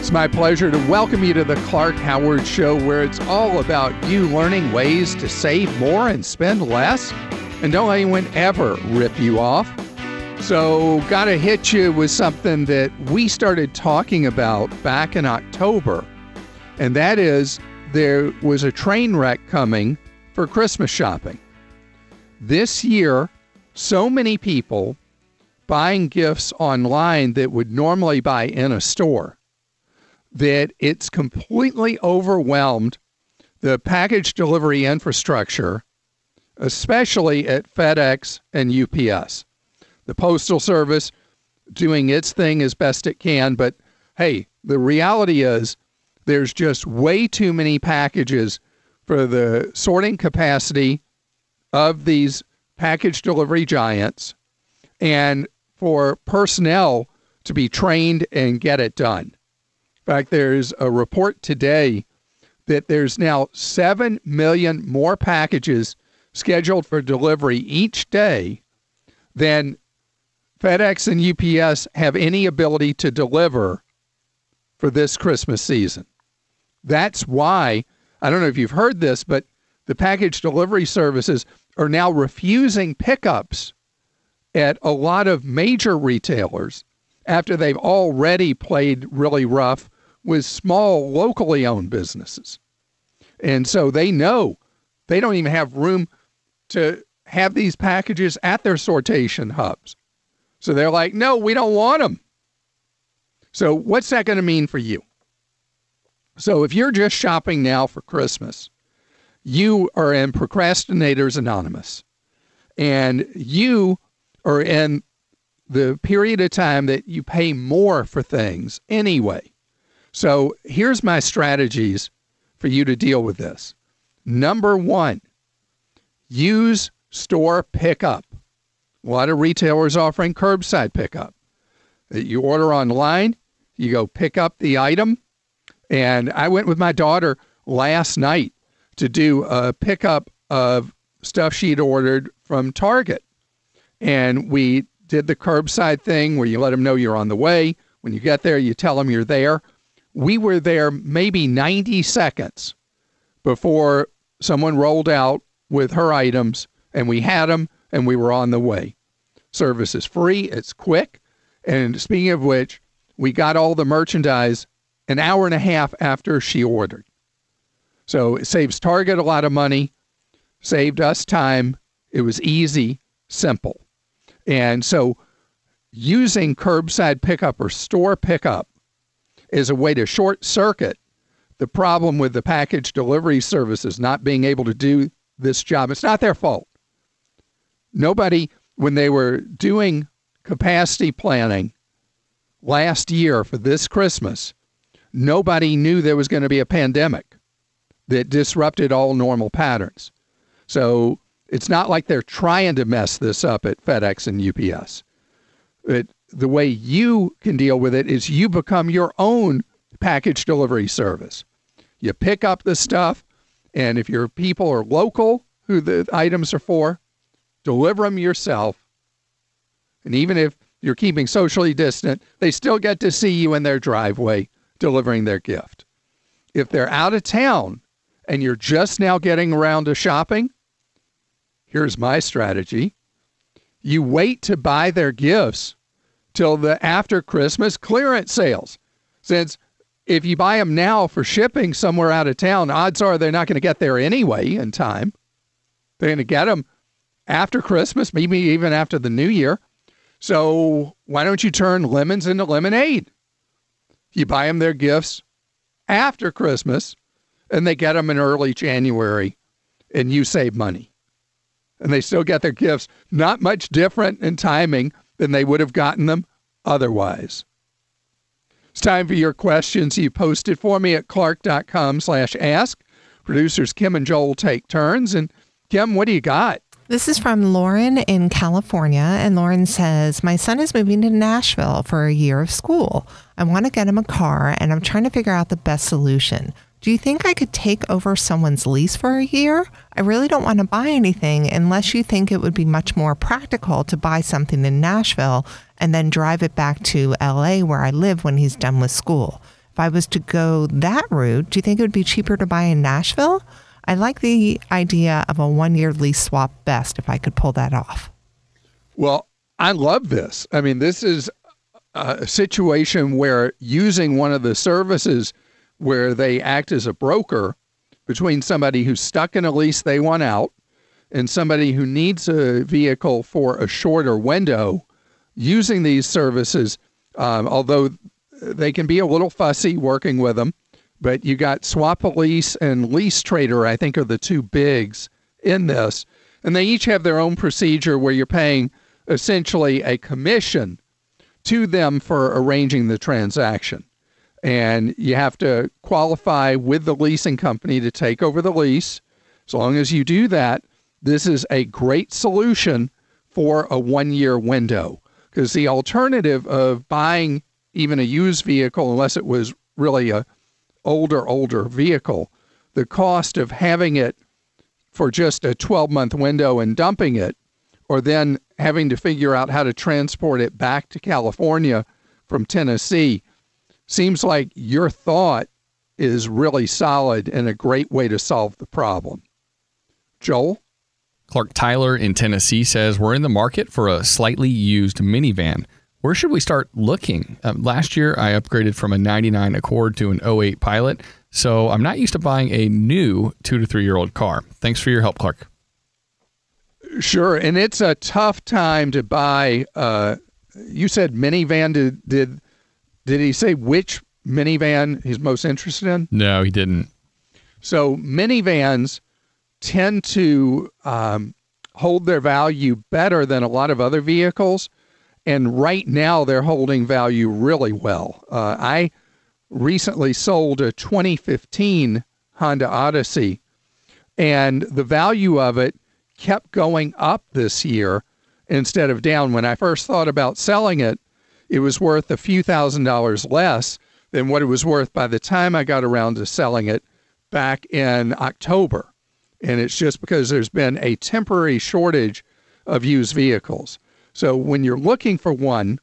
It's my pleasure to welcome you to the Clark Howard Show, where it's all about you learning ways to save more and spend less, and don't let anyone ever rip you off. So, gotta hit you with something that we started talking about back in October, and that is there was a train wreck coming for Christmas shopping. This year, so many people buying gifts online that would normally buy in a store that it's completely overwhelmed the package delivery infrastructure, especially at FedEx and UPS. The Postal Service doing its thing as best it can, but hey, the reality is there's just way too many packages for the sorting capacity of these package delivery giants and for personnel to be trained and get it done. In fact, there's a report today that there's now 7 million more packages scheduled for delivery each day than FedEx and UPS have any ability to deliver for this Christmas season. That's why, I don't know if you've heard this, but the package delivery services are now refusing pickups at a lot of major retailers after they've already played really rough with small, locally owned businesses. And so they know they don't even have room to have these packages at their sortation hubs. So they're like, no, we don't want them. So what's that going to mean for you? So if you're just shopping now for Christmas, you are in Procrastinators Anonymous. And you are in the period of time that you pay more for things anyway. So here's my strategies for you to deal with this. Number one, use store pickup. A lot of retailers offering curbside pickup. You order online, you go pick up the item. And I went with my daughter last night to do a pickup of stuff she'd ordered from Target. And we did the curbside thing where you let them know you're on the way. When you get there, you tell them you're there. We were there maybe 90 seconds before someone rolled out with her items, and we had them, and we were on the way. Service is free. It's quick. And speaking of which, we got all the merchandise an hour and a half after she ordered. So it saves Target a lot of money, saved us time. It was easy, simple. And so using curbside pickup or store pickup is a way to short circuit the problem with the package delivery services not being able to do this job. It's not their fault. Nobody, when they were doing capacity planning last year for this Christmas, nobody knew there was going to be a pandemic that disrupted all normal patterns. So it's not like they're trying to mess this up at FedEx and UPS. The way you can deal with it is you become your own package delivery service. You pick up the stuff, and if your people are local, who the items are for, deliver them yourself. And even if you're keeping socially distant, they still get to see you in their driveway delivering their gift. If they're out of town and you're just now getting around to shopping, here's my strategy. You wait to buy their gifts till the after Christmas clearance sales. Since if you buy them now for shipping somewhere out of town, odds are they're not going to get there anyway in time. They're going to get them after Christmas, maybe even after the new year. So why don't you turn lemons into lemonade? You buy them their gifts after Christmas, and they get them in early January, and you save money. And they still get their gifts, not much different in timing than they would have gotten them otherwise. It's time for your questions. You posted for me at clark.com/ask. Producers Kim and Joel take turns. And Kim, what do you got? This is from Lauren in California, and Lauren says, my son is moving to Nashville for a year of school. I want to get him a car, and I'm trying to figure out the best solution. Do you think I could take over someone's lease for a year? I really don't want to buy anything unless you think it would be much more practical to buy something in Nashville and then drive it back to LA where I live when he's done with school. If If I was to go that route, do you think it would be cheaper to buy in Nashville? I like the idea of a 1-year lease swap best if I could pull that off. Well, I love this. I mean, this is a situation where using one of the services where they act as a broker between somebody who's stuck in a lease they want out and somebody who needs a vehicle for a shorter window, using these services, although they can be a little fussy working with them, but you got Swap-A-Lease and Lease Trader, I think, are the two bigs in this. And they each have their own procedure where you're paying essentially a commission to them for arranging the transaction. And you have to qualify with the leasing company to take over the lease. As long as you do that, this is a great solution for a 1-year window. Because the alternative of buying even a used vehicle, unless it was really a older vehicle, the cost of having it for just a 12-month window and dumping it, or then having to figure out how to transport it back to California from Tennessee, seems like your thought is really solid and a great way to solve the problem. Joel? Clark Tyler in Tennessee says, we're in the market for a slightly used minivan. Where should we start looking? Last year, I upgraded from a 99 Accord to an 08 Pilot, so I'm not used to buying a new 2 to 3 year old car. Thanks for your help, Clark. Sure, and it's a tough time to buy. You said minivan. Did he say which minivan he's most interested in? No, he didn't. So minivans tend to hold their value better than a lot of other vehicles. And right now they're holding value really well. I recently sold a 2015 Honda Odyssey, and the value of it kept going up this year instead of down. When I first thought about selling it, it was worth a few $1,000s less than what it was worth by the time I got around to selling it back in October. And it's just because there's been a temporary shortage of used vehicles. So when you're looking for one,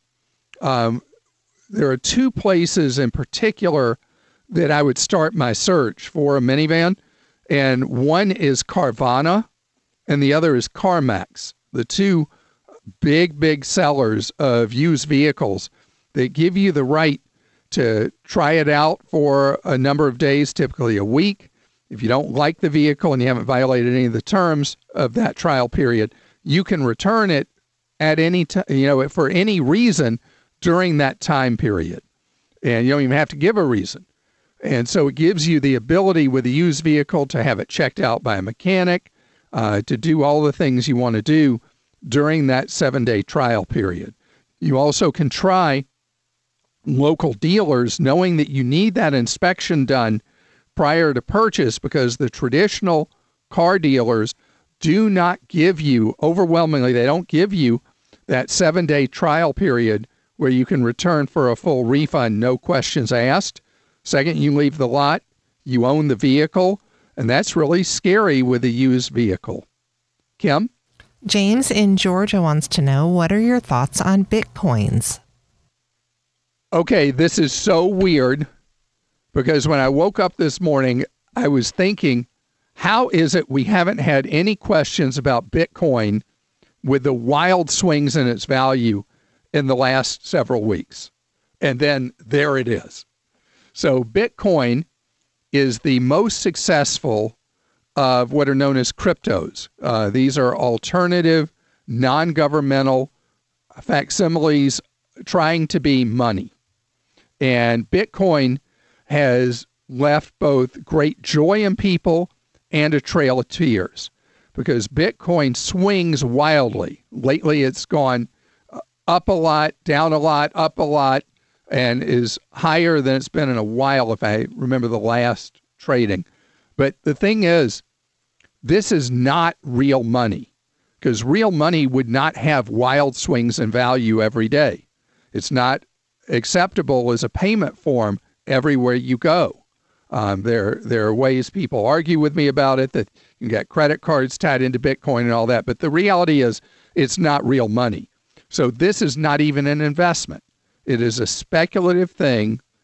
there are two places in particular that I would start my search for a minivan. And one is Carvana and the other is CarMax, the two big sellers of used vehicles that give you the right to try it out for a number of days, typically a week. If you don't like the vehicle and you haven't violated any of the terms of that trial period, you can return it at any time, for any reason during that time period. And you don't even have to give a reason. And so it gives you the ability with a used vehicle to have it checked out by a mechanic, to do all the things you want to do during that 7-day trial period. You also can try local dealers, knowing that you need that inspection done prior to purchase, because the traditional car dealers do not give you, overwhelmingly, they don't give you that 7-day trial period where you can return for a full refund, no questions asked. Second, you leave the lot, you own the vehicle, and that's really scary with a used vehicle. Kim? James in Georgia wants to know, what are your thoughts on Bitcoins? Okay, this is so weird, because when I woke up this morning, I was thinking, how is it we haven't had any questions about Bitcoin with the wild swings in its value in the last several weeks? And then there it is. So Bitcoin is the most successful of what are known as cryptos. These are alternative, non-governmental facsimiles trying to be money. And Bitcoin has left both great joy in people and a trail of tears, because Bitcoin swings wildly. Lately, it's gone up a lot, down a lot, up a lot, and is higher than it's been in a while, if I remember the last trading. But the thing is, this is not real money, because real money would not have wild swings in value every day. It's not acceptable as a payment form everywhere you go. There are ways people argue with me about it, that you get credit cards tied into Bitcoin and all that. But the reality is it's not real money. So this is not even an investment. It is a speculative thing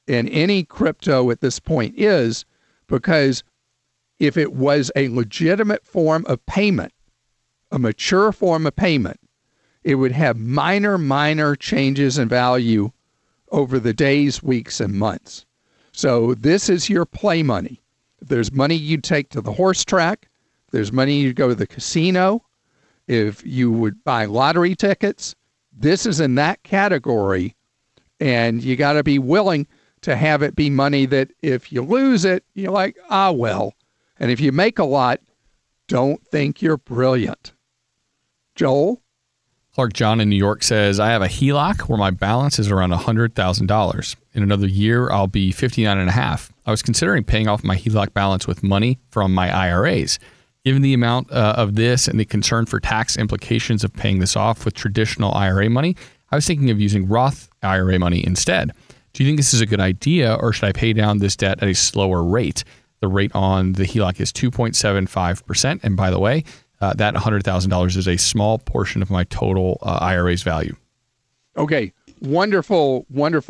in any crypto at this point is, because if it was a legitimate form of payment, a mature form of payment, it would have minor changes in value over the days, weeks, and months. So this is your play money. If there's money you take to the horse track, if there's money you go to the casino, if you would buy lottery tickets, this is in that category. And you got to be willing to have it be money that if you lose it, you're like, ah, well. And if you make a lot, don't think you're brilliant. Joel? Clark John in New York says, I have a HELOC where my balance is around $100,000. In another year, I'll be 59.5. I was considering paying off my HELOC balance with money from my IRAs. Given the amount of this and the concern for tax implications of paying this off with traditional IRA money, I was thinking of using Roth IRA money instead. Do you think this is a good idea, or should I pay down this debt at a slower rate? The rate on the HELOC is 2.75%. And by the way, that $100,000 is a small portion of my total IRA's value. Okay, wonderful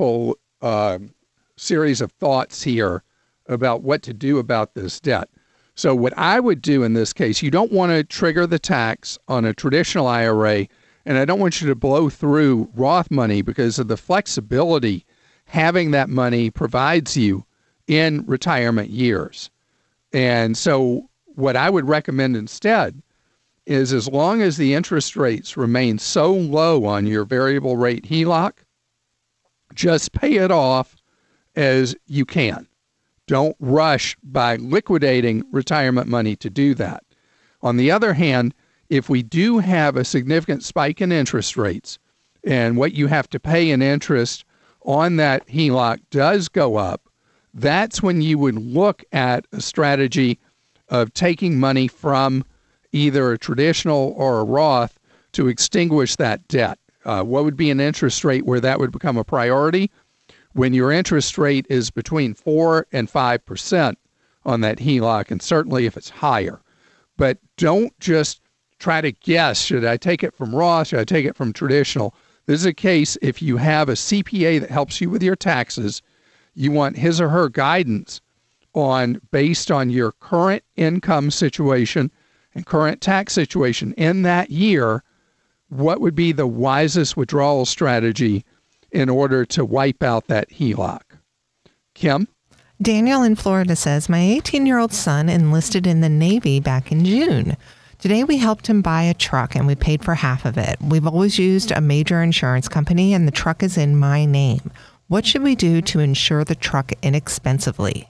series of thoughts here about what to do about this debt. So what I would do in this case, you don't want to trigger the tax on a traditional IRA, and I don't want you to blow through Roth money because of the flexibility having that money provides you in retirement years. And so what I would recommend instead is, as long as the interest rates remain so low on your variable rate HELOC, just pay it off as you can. Don't rush by liquidating retirement money to do that. On the other hand, if we do have a significant spike in interest rates and what you have to pay in interest on that HELOC does go up, that's when you would look at a strategy of taking money from either a traditional or a Roth to extinguish that debt. What would be an interest rate where that would become a priority? When your interest rate is between 4 and 5% on that HELOC, and certainly if it's higher. But don't just try to guess, should I take it from Roth, should I take it from traditional? This is a case, if you have a CPA that helps you with your taxes, you want his or her guidance on, based on your current income situation and current tax situation in that year, what would be the wisest withdrawal strategy in order to wipe out that HELOC. Kim? Daniel in Florida says, my 18-year-old son enlisted in the Navy back in June. Today we helped him buy a truck and we paid for half of it. We've always used a major insurance company and the truck is in my name. What should we do to insure the truck inexpensively?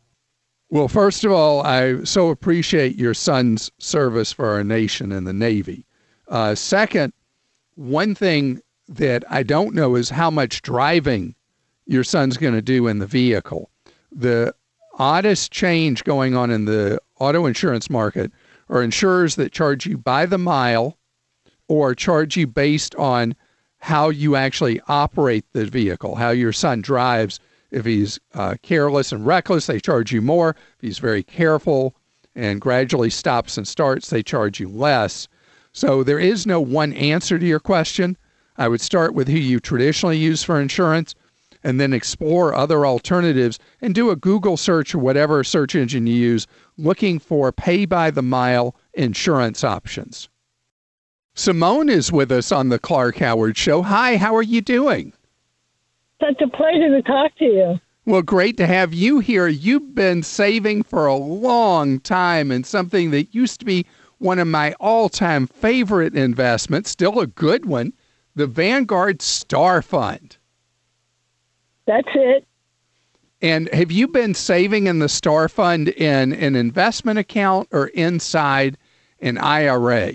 Well, first of all, I so appreciate your son's service for our nation in the Navy. Second, one thing that I don't know is how much driving your son's going to do in the vehicle. The oddest change going on in the auto insurance market are insurers that charge you by the mile or charge you based on how you actually operate the vehicle, how your son drives. If he's careless and reckless, they charge you more. If he's very careful and gradually stops and starts, they charge you less. So there is no one answer to your question. I would start with who you traditionally use for insurance and then explore other alternatives and do a Google search or whatever search engine you use looking for pay-by-the-mile insurance options. Simone is with us on the Clark Howard Show. Hi, how are you doing? Such a pleasure to talk to you. Well, great to have you here. You've been saving for a long time in something that used to be one of my all-time favorite investments, still a good one, the Vanguard Star Fund. That's it. And have you been saving in the Star Fund in an investment account or inside an IRA?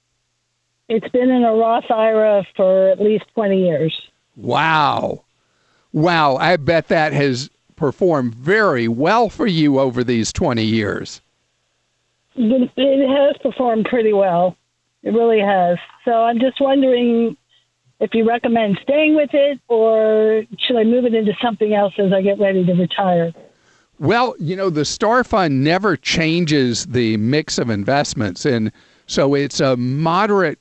It's been in a Roth IRA for at least 20 years. Wow. Wow. I bet that has performed very well for you over these 20 years. It has performed pretty well. It really has. So I'm just wondering if you recommend staying with it or should I move it into something else as I get ready to retire? Well, you know, the Star Fund never changes the mix of investments. And so it's a moderate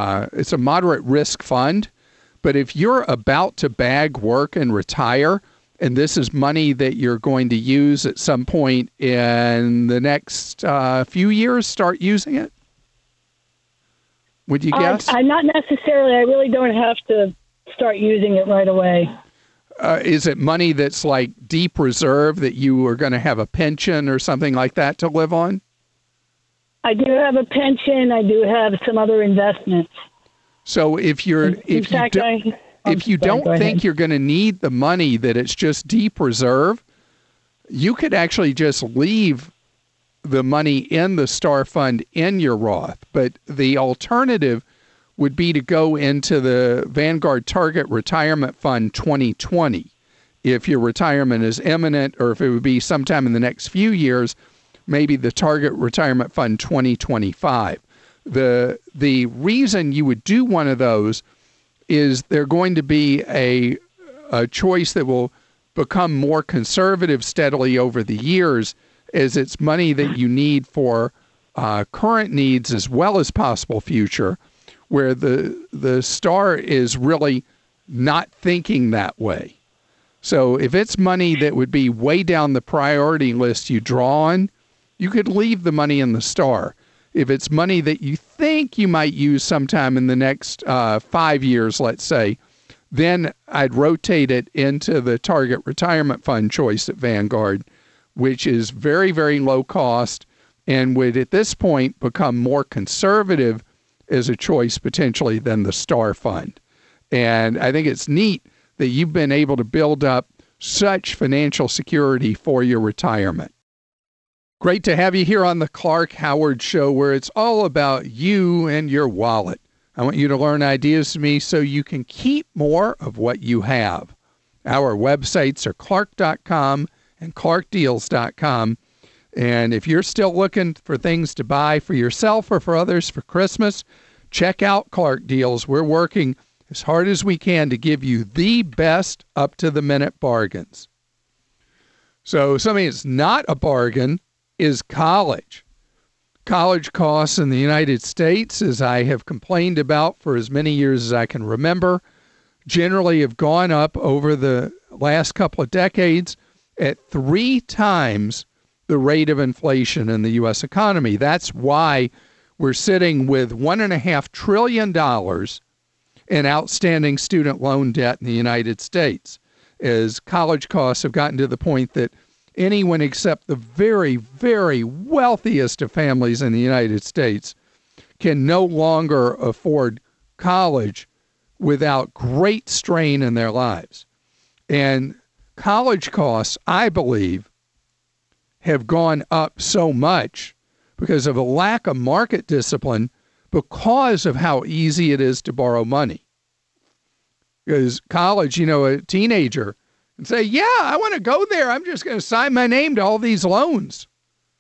risk fund. But if you're about to bag work and retire, and this is money that you're going to use at some point in the next few years, start using it? Would you guess? I'm not necessarily. I really don't have to start using it right away. Is it money that's like deep reserve that you are going to have a pension or something like that to live on? I do have a pension. I do have some other investments. So if you don't think you're going to need the money, that it's just deep reserve, you could actually just leave the money in the Star Fund in your Roth. But the alternative would be to go into the Vanguard Target Retirement Fund 2020 if your retirement is imminent, or if it would be sometime in the next few years, maybe the Target Retirement Fund 2025. The reason you would do one of those is they're going to be a choice that will become more conservative steadily over the years, as it's money that you need for current needs as well as possible future, where the Star is really not thinking that way. So if it's money that would be way down the priority list you draw on, you could leave the money in the Star. If it's money that you think you might use sometime in the next 5 years, let's say, then I'd rotate it into the Target Retirement Fund choice at Vanguard, which is very, very low cost and would at this point become more conservative as a choice potentially than the Star Fund. And I think it's neat that you've been able to build up such financial security for your retirement. Great to have you here on the Clark Howard Show, where it's all about you and your wallet. I want you to learn ideas from me so you can keep more of what you have. Our websites are clark.com and clarkdeals.com. And if you're still looking for things to buy for yourself or for others for Christmas, check out Clark Deals. We're working as hard as we can to give you the best up-to-the-minute bargains. So something that's not a bargain is college. College costs in the United States, as I have complained about for as many years as I can remember, generally have gone up over the last couple of decades at 3 times the rate of inflation in the U.S. economy. That's why we're sitting with $1.5 trillion in outstanding student loan debt in the United States, as college costs have gotten to the point that anyone except the very, very wealthiest of families in the United States can no longer afford college without great strain in their lives. And college costs, I believe, have gone up so much because of a lack of market discipline, because of how easy it is to borrow money. Because college, a teenager and say, yeah, I want to go there. I'm just going to sign my name to all these loans,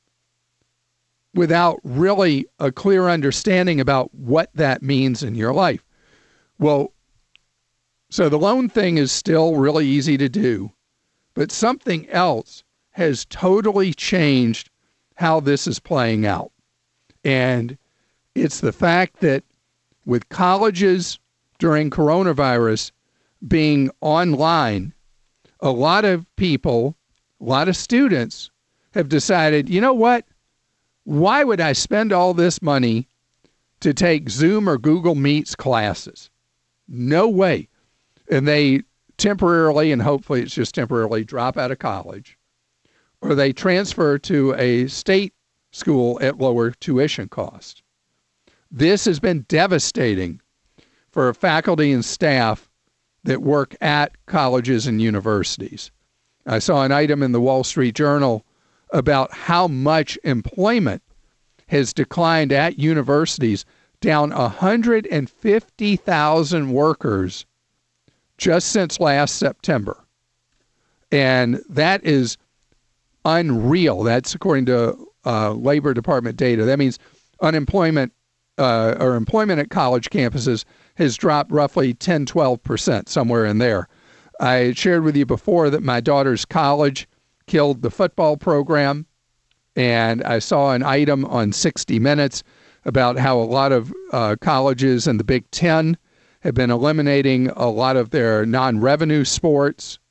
without really a clear understanding about what that means in your life. Well, so the loan thing is still really easy to do, but something else has totally changed how this is playing out. And it's the fact that with colleges during coronavirus being online, a lot of people, a lot of students have decided, you know what? Why would I spend all this money to take Zoom or Google Meets classes? No way. And they temporarily, and hopefully it's just temporarily, drop out of college, or they transfer to a state school at lower tuition cost. This has been devastating for faculty and staff that work at colleges and universities. I saw an item in the Wall Street Journal about how much employment has declined at universities, down 150,000 workers just since last September. And that is unreal. That's according to Labor Department data. That means unemployment or employment at college campuses has dropped roughly 10-12%, somewhere in there. I shared with you before that my daughter's college killed the football program, and I saw an item on 60 Minutes about how a lot of colleges in the Big Ten have been eliminating a lot of their non-revenue sports,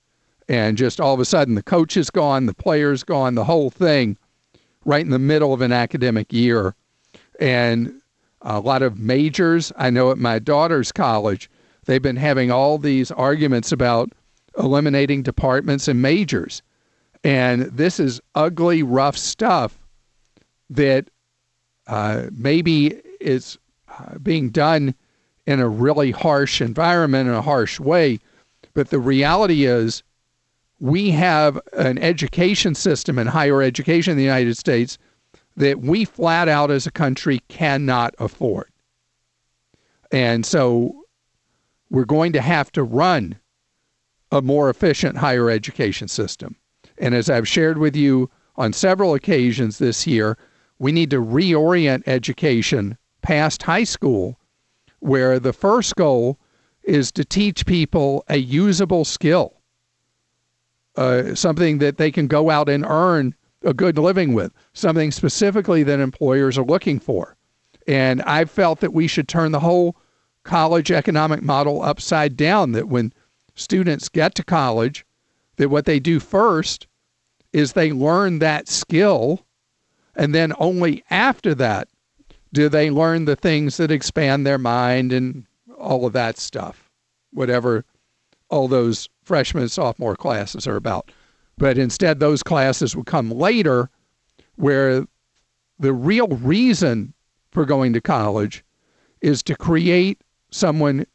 And just all of a sudden, the coach is gone, the player's gone, the whole thing, right in the middle of an academic year. And a lot of majors, I know at my daughter's college, they've been having all these arguments about eliminating departments and majors. And this is ugly, rough stuff that maybe is being done in a really harsh environment, in a harsh way. But the reality is we have an education system in higher education in the United States that we flat out as a country cannot afford. And so we're going to have to run a more efficient higher education system. And as I've shared with you on several occasions this year, we need to reorient education past high school, where the first goal is to teach people a usable skill, something that they can go out and earn a good living with, something specifically that employers are looking for. And I've felt that we should turn the whole college economic model upside down, that when students get to college, that what they do first is they learn that skill, and then only after that do they learn the things that expand their mind and all of that stuff, whatever all those freshman and sophomore classes are about. But instead, those classes will come later, where the real reason for going to college is to create the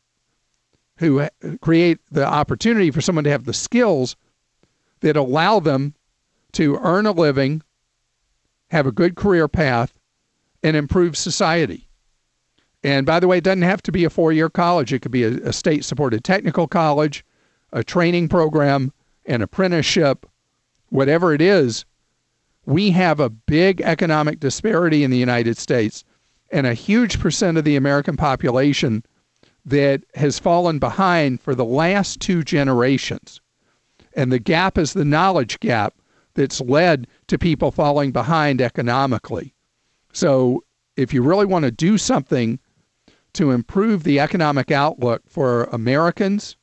opportunity for someone to have the skills that allow them to earn a living, have a good career path, and improve society. And by the way, it doesn't have to be a 4-year college. It could be a state-supported technical college, a training program, an apprenticeship, whatever it is. We have a big economic disparity in the United States, and a huge percent of the American population that has fallen behind for the last 2 generations. And the gap is the knowledge gap that's led to people falling behind economically. So if you really want to do something to improve the economic outlook for Americans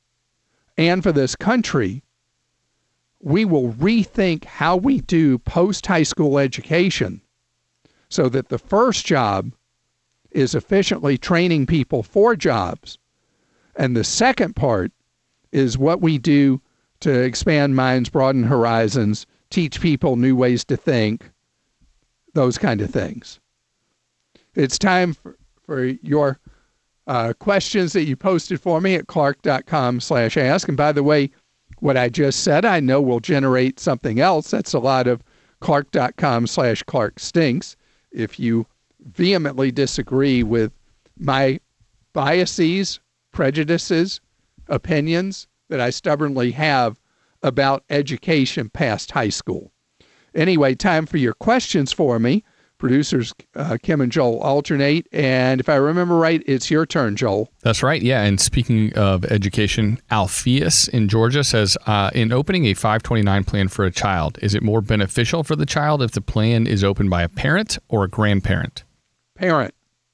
and for this country, we will rethink how we do post-high school education so that the first job is efficiently training people for jobs. And the second part is what we do to expand minds, broaden horizons, teach people new ways to think, those kind of things. It's time for your questions that you posted for me at clark.com/ask. And by the way, what I just said, I know will generate something else. That's a lot of clark.com/clarkstinks. If you vehemently disagree with my biases, prejudices, opinions that I stubbornly have about education past high school. Anyway, time for your questions for me. Producers Kim and Joel alternate. And if I remember right, it's your turn, Joel. That's right. Yeah. And speaking of education, Alpheus in Georgia says, in opening a 529 plan for a child, is it more beneficial for the child if the plan is opened by a parent or a grandparent? Parent.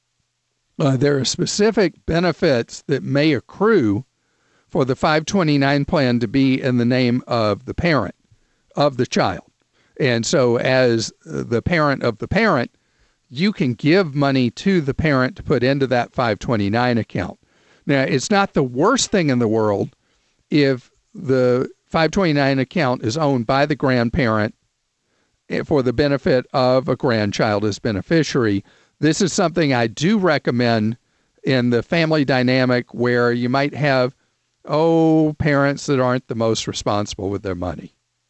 There are specific benefits that may accrue for the 529 plan to be in the name of the parent of the child. And so as the parent of the parent, you can give money to the parent to put into that 529 account. Now, it's not the worst thing in the world if the 529 account is owned by the grandparent for the benefit of a grandchild as beneficiary. This is something I do recommend in the family dynamic where you might have, parents that aren't the most responsible with their money.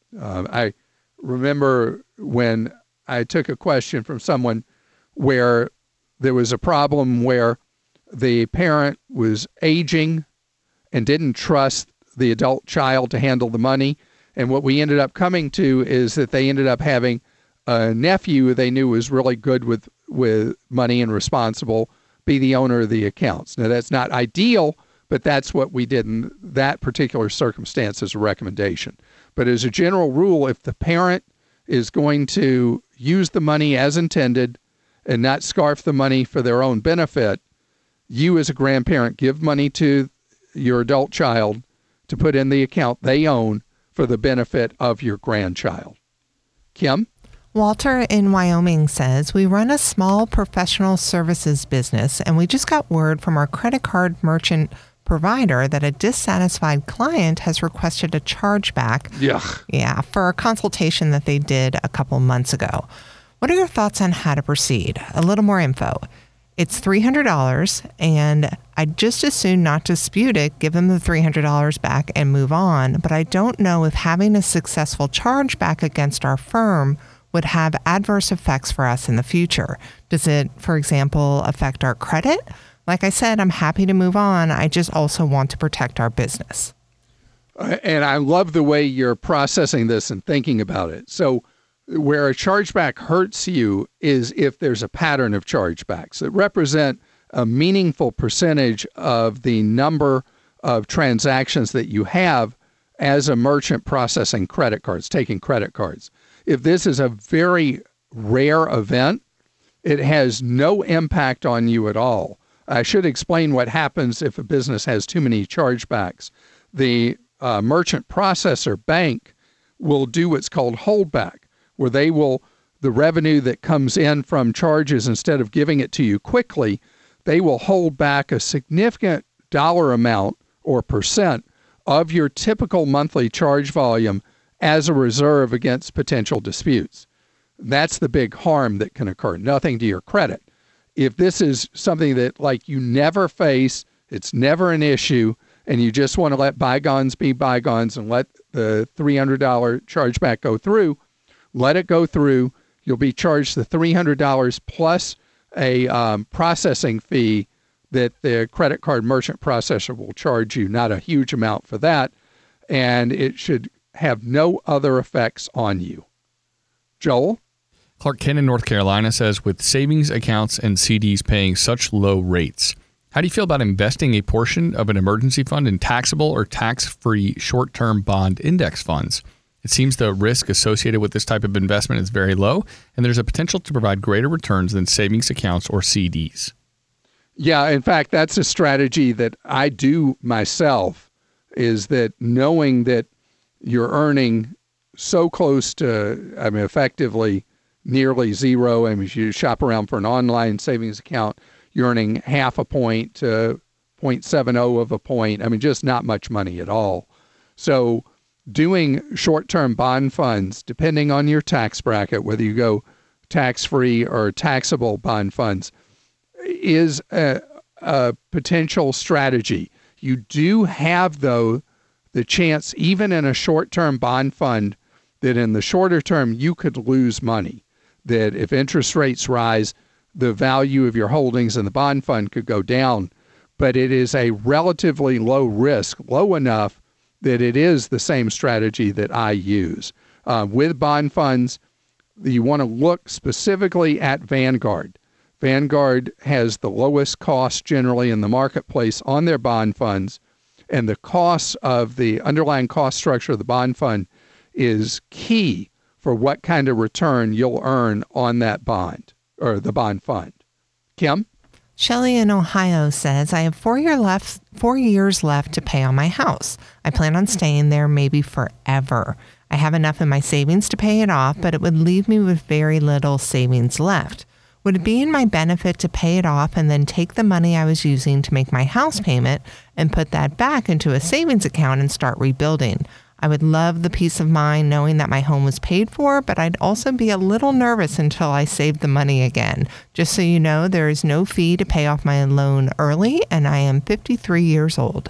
I remember when I took a question from someone where there was a problem where the parent was aging and didn't trust the adult child to handle the money. And what we ended up coming to is that they ended up having a nephew they knew was really good with money and responsible be the owner of the accounts. Now, that's not ideal, but that's what we did in that particular circumstance as a recommendation. But as a general rule, if the parent is going to use the money as intended and not scarf the money for their own benefit, you as a grandparent give money to your adult child to put in the account they own, for the benefit of your grandchild. Kim? Walter in Wyoming says, we run a small professional services business and we just got word from our credit card merchant provider that a dissatisfied client has requested a chargeback. Yeah, for a consultation that they did a couple months ago. What are your thoughts on how to proceed? A little more info. It's $300 and I'd just as soon not dispute it, give them the $300 back and move on. But I don't know if having a successful chargeback against our firm would have adverse effects for us in the future. Does it, for example, affect our credit? Like I said, I'm happy to move on. I just also want to protect our business. And I love the way you're processing this and thinking about it. So where a chargeback hurts you is if there's a pattern of chargebacks that represent a meaningful percentage of the number of transactions that you have as a merchant processing credit cards, taking credit cards. If this is a very rare event, it has no impact on you at all. I should explain what happens if a business has too many chargebacks. The merchant processor bank will do what's called holdback, where they will, the revenue that comes in from charges, instead of giving it to you quickly, they will hold back a significant dollar amount or percent of your typical monthly charge volume as a reserve against potential disputes. That's the big harm that can occur, nothing to your credit. If this is something that like you never face, it's never an issue, and you just want to let bygones be bygones and let the $300 chargeback go through, let it go through. You'll be charged the $300 plus a processing fee that the credit card merchant processor will charge you, not a huge amount for that, and it should have no other effects on you. Joel? Clark Kent in North Carolina says, with savings accounts and CDs paying such low rates, how do you feel about investing a portion of an emergency fund in taxable or tax-free short-term bond index funds? It seems the risk associated with this type of investment is very low, and there's a potential to provide greater returns than savings accounts or CDs. Yeah, in fact, that's a strategy that I do myself, is that knowing that you're earning so close to, effectively nearly zero. If you shop around for an online savings account, you're earning half a point to 0.70 of a point. Just not much money at all. So doing short-term bond funds, depending on your tax bracket, whether you go tax-free or taxable bond funds, is a potential strategy. You do have, though, the chance, even in a short-term bond fund, that in the shorter term you could lose money, that if interest rates rise, the value of your holdings in the bond fund could go down. But it is a relatively low risk, low enough that it is the same strategy that I use. With bond funds, you want to look specifically at Vanguard. Vanguard has the lowest cost generally in the marketplace on their bond funds, and the cost of the underlying cost structure of the bond fund is key for what kind of return you'll earn on that bond or the bond fund. Kim? Shelley in Ohio says, I have 4 years left to pay on my house. I plan on staying there maybe forever. I have enough in my savings to pay it off, but it would leave me with very little savings left. Would it be in my benefit to pay it off and then take the money I was using to make my house payment and put that back into a savings account and start rebuilding? I would love the peace of mind knowing that my home was paid for, but I'd also be a little nervous until I saved the money again. Just so you know, there is no fee to pay off my loan early, and I am 53 years old.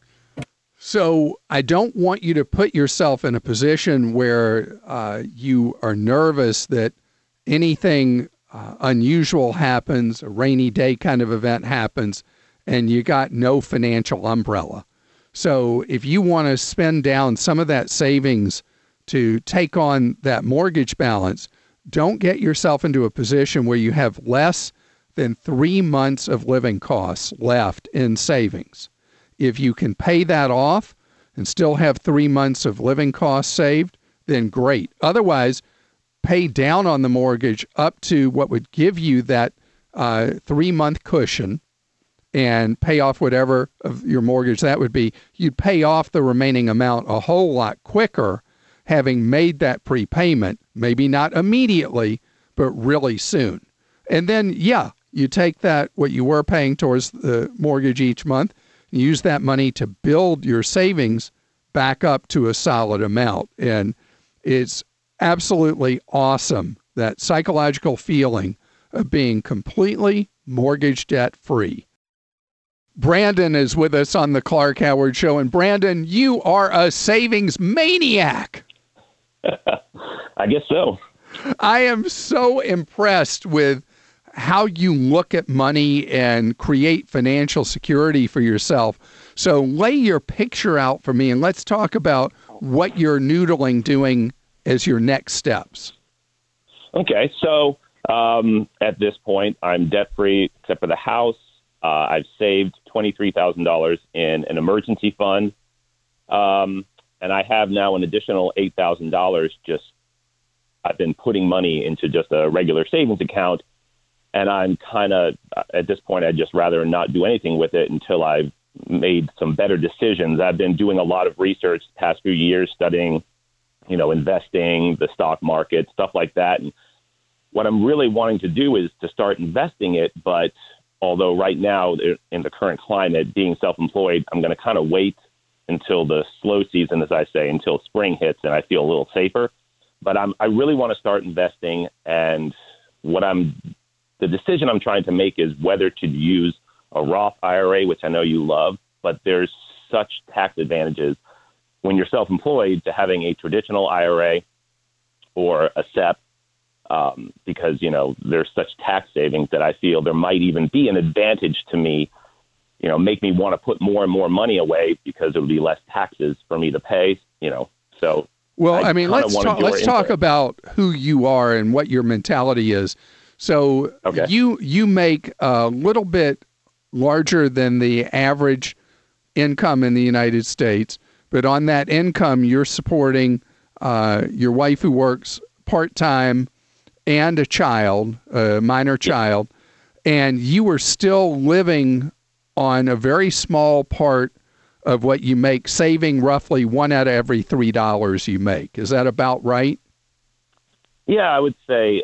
So I don't want you to put yourself in a position where you are nervous that anything unusual happens, a rainy day kind of event happens, and you got no financial umbrella. So if you want to spend down some of that savings to take on that mortgage balance, don't get yourself into a position where you have less than 3 months of living costs left in savings. If you can pay that off and still have 3 months of living costs saved, then great. Otherwise, pay down on the mortgage up to what would give you that 3-month cushion and pay off whatever of your mortgage that would be, you'd pay off the remaining amount a whole lot quicker having made that prepayment, maybe not immediately, but really soon. And then, you take that, what you were paying towards the mortgage each month, and use that money to build your savings back up to a solid amount. And it's absolutely awesome, that psychological feeling of being completely mortgage debt free. Brandon is with us on the Clark Howard Show. And Brandon, you are a savings maniac. I guess so. I am so impressed with how you look at money and create financial security for yourself. So lay your picture out for me and let's talk about what you're noodling doing as your next steps. Okay. So at this point, I'm debt-free except for the house. I've saved $23,000 in an emergency fund. And I have now an additional $8,000 I've been putting money into just a regular savings account. And I'm kind of, at this point, I'd just rather not do anything with it until I've made some better decisions. I've been doing a lot of research the past few years, studying, investing, the stock market, stuff like that. And what I'm really wanting to do is to start investing it. But although right now, in the current climate, being self-employed, I'm going to kind of wait until the slow season, as I say, until spring hits and I feel a little safer. But I really want to start investing. And the decision I'm trying to make is whether to use a Roth IRA, which I know you love, but there's such tax advantages when you're self-employed to having a traditional IRA or a SEP, because, there's such tax savings that I feel there might even be an advantage to me, make me want to put more and more money away because it would be less taxes for me to pay, so. Well, let's talk about who you are and what your mentality is. So okay. You make a little bit larger than the average income in the United States, but on that income, you're supporting your wife who works part-time and a child, a minor child, and you are still living on a very small part of what you make, saving roughly $1 out of every $3 you make. Is that about right? Yeah, I would say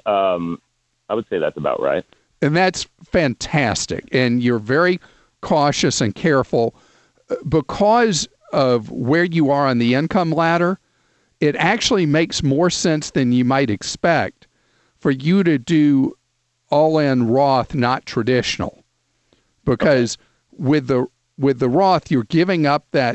that's about right. And that's fantastic. And you're very cautious and careful because of where you are on the income ladder. It actually makes more sense than you might expect for you to do all-in Roth, not traditional, because with the Roth, you're giving up that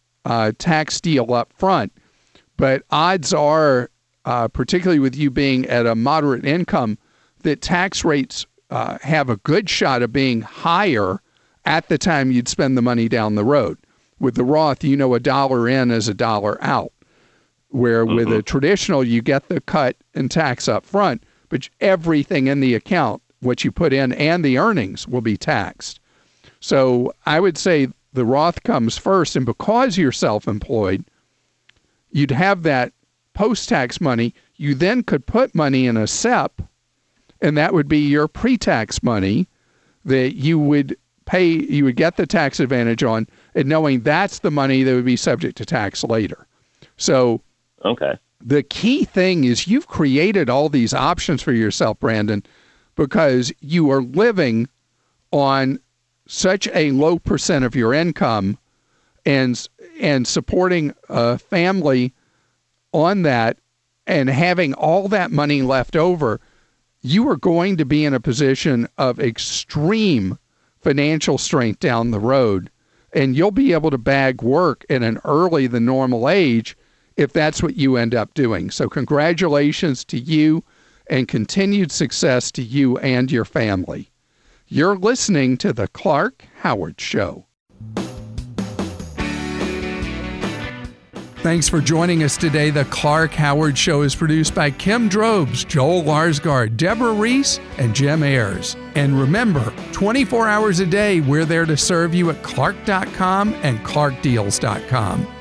tax deal up front. But odds are, particularly with you being at a moderate income, that tax rates have a good shot of being higher at the time you'd spend the money down the road. With the Roth, a dollar in is a dollar out, where with a traditional, you get the cut and tax up front, but everything in the account, what you put in and the earnings will be taxed. So I would say the Roth comes first, and because you're self-employed, you'd have that post-tax money. You then could put money in a SEP, and that would be your pre-tax money that you would pay, you would get the tax advantage on, and knowing that's the money that would be subject to tax later. So the key thing is you've created all these options for yourself, Brandon, because you are living on such a low percent of your income and supporting a family on that and having all that money left over. You are going to be in a position of extreme financial strength down the road, and you'll be able to bag work at an early than normal age if that's what you end up doing. So congratulations to you and continued success to you and your family. You're listening to The Clark Howard Show. Thanks for joining us today. The Clark Howard Show is produced by Kim Drobes, Joel Larsgaard, Deborah Reese, and Jim Ayers. And remember, 24 hours a day, we're there to serve you at Clark.com and ClarkDeals.com.